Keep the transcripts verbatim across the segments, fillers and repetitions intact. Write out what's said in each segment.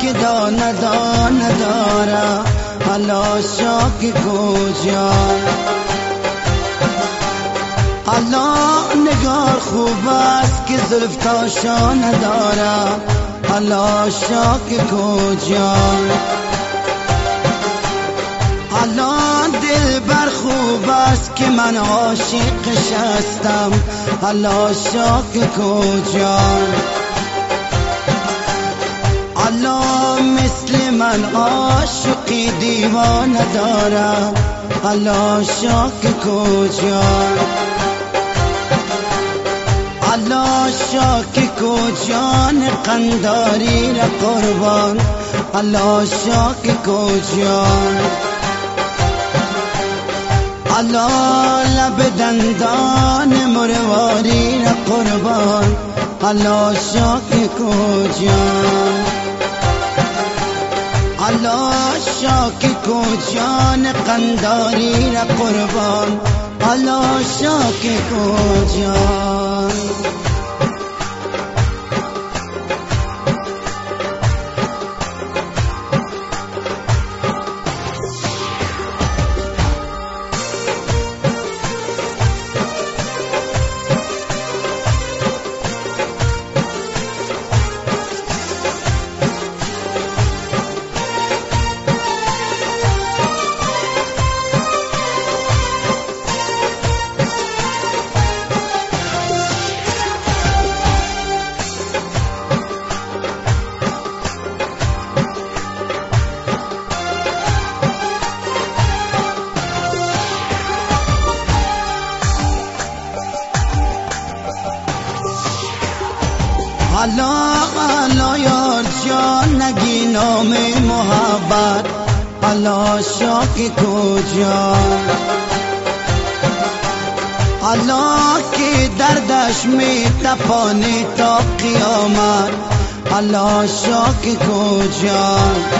که دانه دانه داره الله شاک کجا الله نگار خوب است که زلف تاشا نداره الله شاک کجا الله دل بر خوب است که من عاشقش هستم الله شاک کجا الله مثل من عاشقی دیوانه داره الله شاک کجا الله شاک کجان قنداری را قربان الله شاک کجا الله لب دندان مرواری را قربان الله شاک کجا الله شاک کجان قنداری را قربان الله شاک کجا الله الله یار جان نگی نام محبت الله شاک کجا الله که دردش می تپانی تا قیامت الله شاک کجا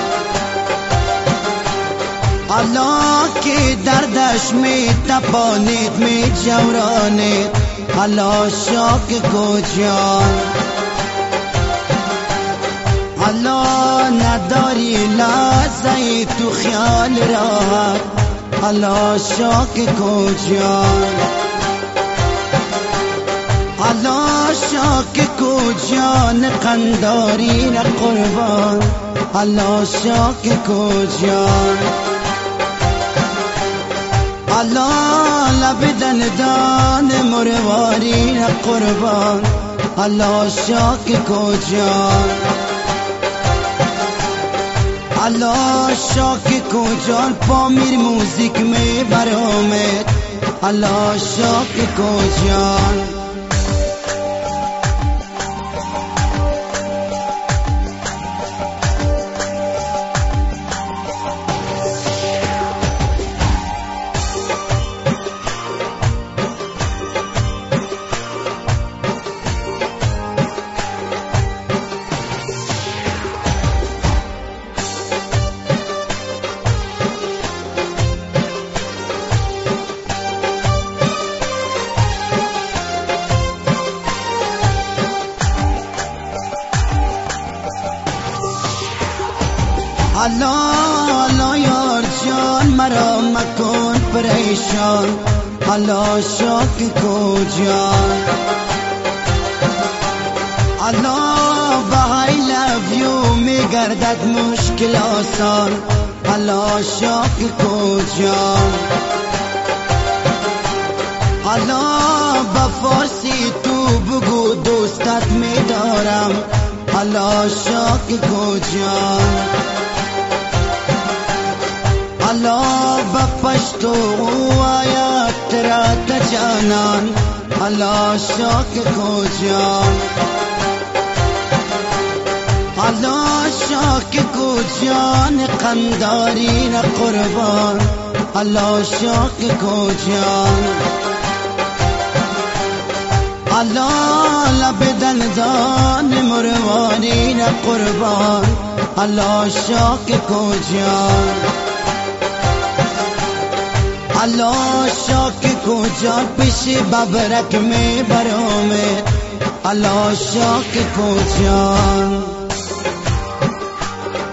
الله که دردش می تپانید می جورانید الله شاک کجا الله نداری لحظه تو خیال راحت الله شاک کجا الله شاک کجا قنداری را قربان الله شاک کجا الله لب دندان مرواری را قربان الله شاک کجا الله شاک کجا پامیر موزیک میں برآمد الله شاک کجا الله الله یار جان مرا مکن پریشان الله شاک کجا الله به I love you می گردد مشکل آسان الله شاک کجا الله به فارسی تو بگو دوستت می دارم الله شاک کجا الله به پشتو آیات را تجانان الله شاک کجا الله شاک کجا قنداری را قربان الله شاک کجا الله لب دندان مرواری را قربان الله شاک کجا الله شاک کجا پیش ببرک می برآمد الله شاک کجا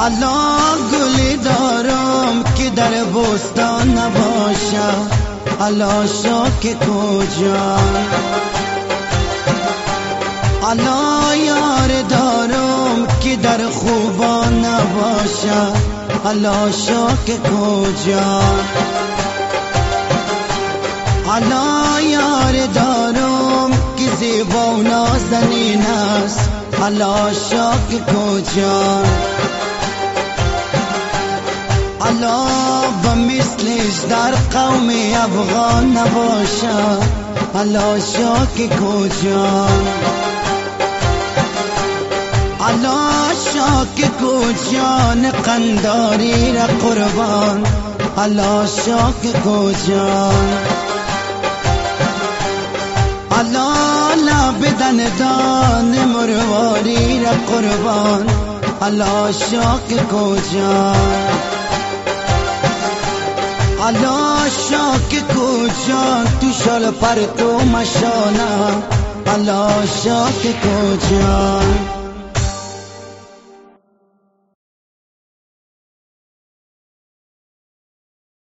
الله گلی دارم که در بستان نباشد، الله شاک کجا. الله یار دارم که در خوبان نباشد، الله شاک کجا. الله یار دارم که زیبا و نازنین است، الله شاک کجا. الله و مثلش در قوم افغان نباشد، الله شاک کجا. الله شاک کجا قنداری را قربان، الله شاک کجا. الله لبدن دان مرواری را قربان، الله شاک کجا. الله شاک کجا تو شال پر تو مشانه، الله شاک کجا.